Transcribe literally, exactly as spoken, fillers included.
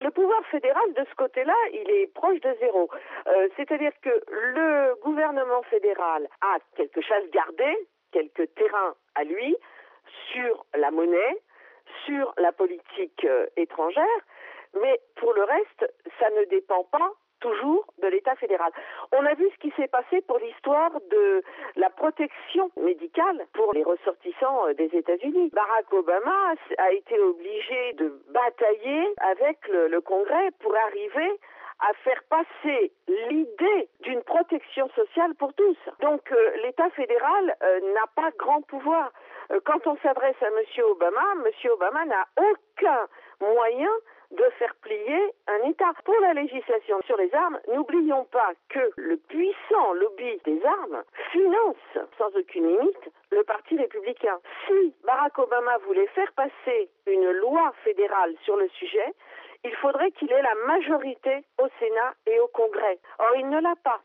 Le pouvoir fédéral, de ce côté-là, il est proche de zéro. Euh, c'est-à-dire que le gouvernement fédéral a quelques chasses gardées, quelques terrains à lui, sur la monnaie, sur la politique euh, étrangère, mais pour le reste, ça ne dépend pas toujours de l'État fédéral. On a vu ce qui s'est passé pour l'histoire de la protection médicale pour les ressortissants des États-Unis. Barack Obama a été obligé de batailler avec le, le Congrès pour arriver à faire passer l'idée d'une protection sociale pour tous. Donc euh, l'État fédéral euh, n'a pas grand pouvoir. Euh, quand on s'adresse à M. Obama, M. Obama n'a aucun moyen de faire plier un État. Pour la législation sur les armes, n'oublions pas que le puissant lobby des armes finance, sans aucune limite, le Parti républicain. Si Barack Obama voulait faire passer une loi fédérale sur le sujet, il faudrait qu'il ait la majorité au Sénat et au Congrès. Or, il ne l'a pas.